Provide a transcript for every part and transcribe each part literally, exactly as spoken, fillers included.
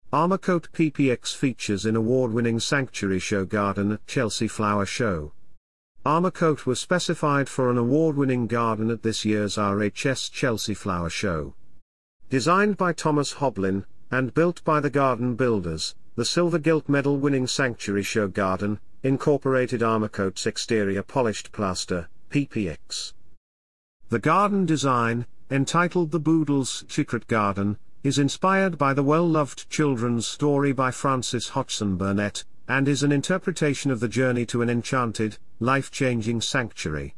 Armourcoat P P X features in award-winning Sanctuary Show Garden at Chelsea Flower Show. Armourcoat was specified for an award-winning garden at this year's R H S Chelsea Flower Show. Designed by Thomas Hoblin, and built by the Garden Builders, the Silver Gilt Medal-winning Sanctuary Show Garden incorporated Armourcoat's exterior polished plaster, P P X. The garden design, entitled The Boodle's Secret Garden, is inspired by the well-loved children's story by Frances Hodgson Burnett, and is an interpretation of the journey to an enchanted, life-changing sanctuary.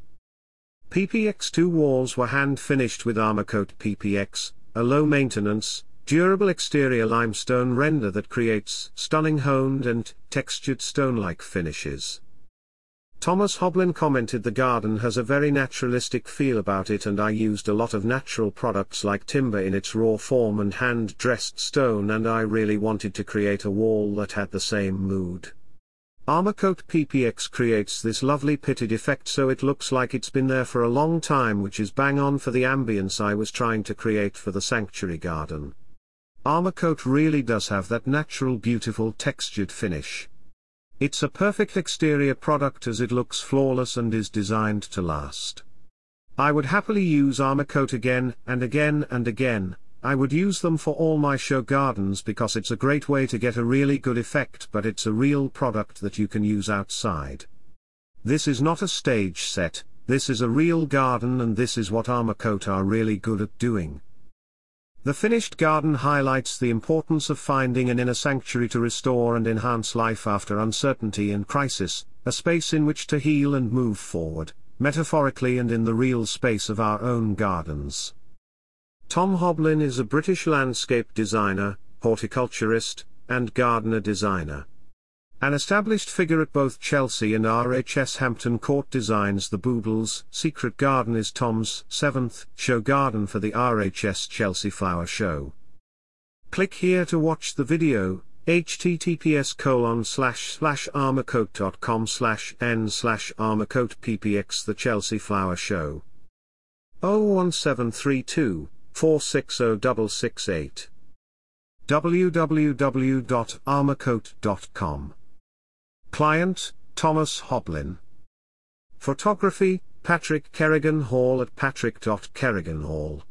P P X two walls were hand-finished with Armourcoat P P X, a low-maintenance, durable exterior limestone render that creates stunning honed and textured stone-like finishes. Thomas Hoblin commented, "The garden has a very naturalistic feel about it, and I used a lot of natural products like timber in its raw form and hand-dressed stone, and I really wanted to create a wall that had the same mood." Armourcoat P P X creates this lovely pitted effect so it looks like it's been there for a long time, which is bang on for the ambience I was trying to create for the sanctuary garden. Armourcoat really does have that natural, beautiful textured finish. It's a perfect exterior product as it looks flawless and is designed to last. I would happily use Armourcoat again and again and again. I would use them for all my show gardens because it's a great way to get a really good effect, but it's a real product that you can use outside. This is not a stage set, this is a real garden, and this is what Armourcoat are really good at doing. The finished garden highlights the importance of finding an inner sanctuary to restore and enhance life after uncertainty and crisis, a space in which to heal and move forward, metaphorically and in the real space of our own gardens. Tom Hoblin is a British landscape designer, horticulturist, and gardener designer. An established figure at both Chelsea and R H S Hampton Court Designs. The Boodle's Secret Garden is Tom's seventh show garden for the R H S Chelsea Flower Show. Click here to watch the video, https colon slash slash armourcoat.com slash n slash armourcoat ppx The Chelsea Flower Show. oh one seven three two, four six zero six six eight. w w w dot armourcoat dot com. Client, Thomas Hoblin. Photography, Patrick Kerrigan Hall at patrick dot kerrigan hall.